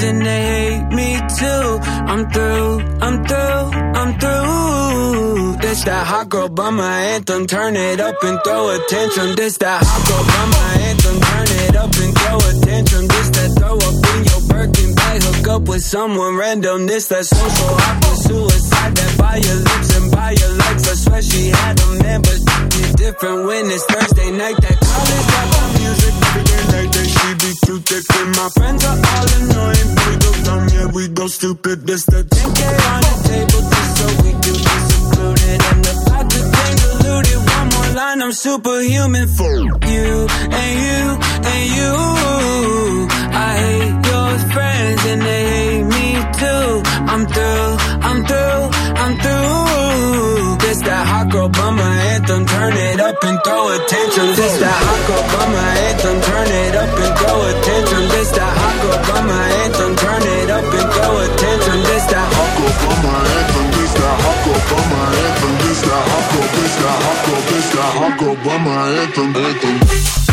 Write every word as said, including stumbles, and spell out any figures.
and they hate me too. I'm through, I'm through, I'm through. This that hot girl bummer anthem, turn it up and throw a tantrum. This that hot girl bummer anthem, turn it up and throw a tantrum. This that throw up in your Birkin bag, hook up with someone random. This that social awkward suicide, that buy your lips and buy your likes. I swear she had a man, but it's different when it's Thursday night. That college got my music every night. That she be too thick and my friends are all annoying. We go dumb, yeah, we go stupid. This the ten K on the table just so we can be secluded. And the vodka came diluted. One more line, I'm superhuman for you and you and you. I hate your friends and they hate me too. I'm through, I'm through, I'm through. This that hot girl bummer anthem, turn it up and throw a tantrum. This that hot girl bummer anthem, turn it up and throw a tantrum. This that hot girl bummer anthem, turn it up and throw a tantrum. This that hot girl bummer anthem, this that hot girl bummer anthem, this that hot girl, this that hot girl, this that hot girl bummer anthem, anthem.